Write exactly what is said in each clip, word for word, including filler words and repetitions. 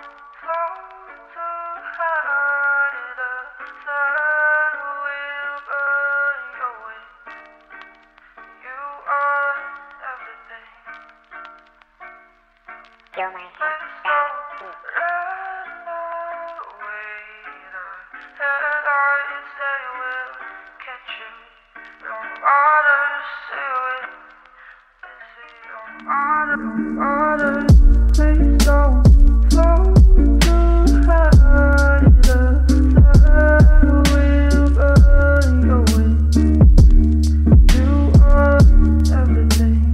You're my head, Please don't flow too high. The sun will burn your way. You are everything.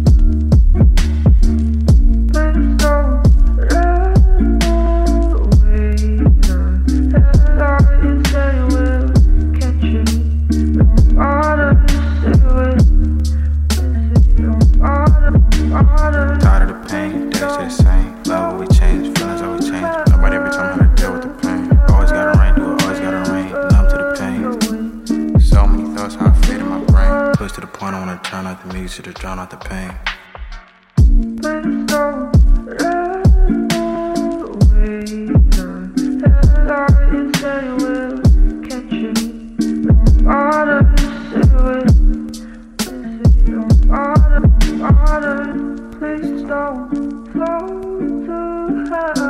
Please don't run away. The headlights they will catch you. Don't wanna see it. Don't wanna, wanna. Tired of the pain, days the same. Love what we change, feelings always change. Nobody every time how to deal with the pain. Always gotta rain, do it, always gotta rain. Numb to the pain. So many thoughts, how I fade in my brain. Push to the point, I wanna turn out the music to drown out the pain. Please don't run away. The headlights they will catch you. Don't wanna see it. Don't wanna, wanna. Please don't flow too high.